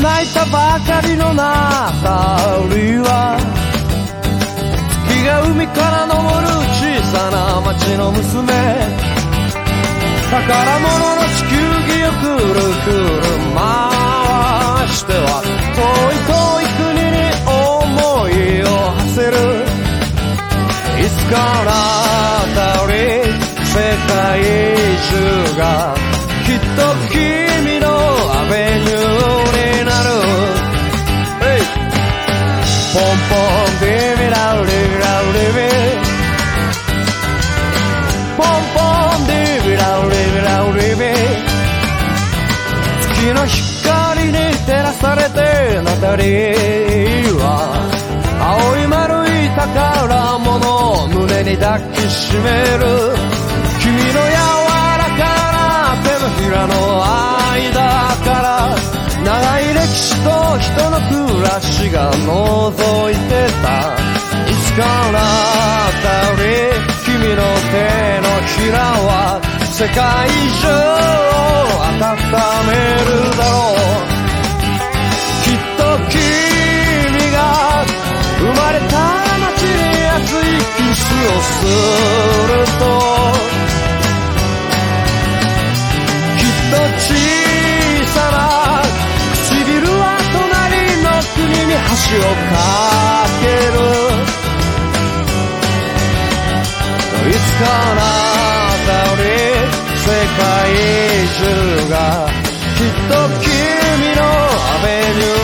泣いたばかりのナタリは月が海から昇る小さな町の娘、宝物の地球儀をくるくる回しては遠い遠い国に思いを馳せる。いつかナタリ世界中がきっと君のアベニューになる。ポンポンデビラウリラウリビポンポンデビラウリビラウリビ、月の光に照らされてナタリは青い丸い宝物を胸に抱きしめる。君の柔らかな手のひらの間から長い歴史と人の暮らしが覗いてた。いつかナタリ君の手のひらは世界中を温めるだろう。きっと君が生まれた街に熱いキスをすると、きっと小さな唇は隣の国に橋を架ける。いつかナタリ世界中がきっと君のアベニュー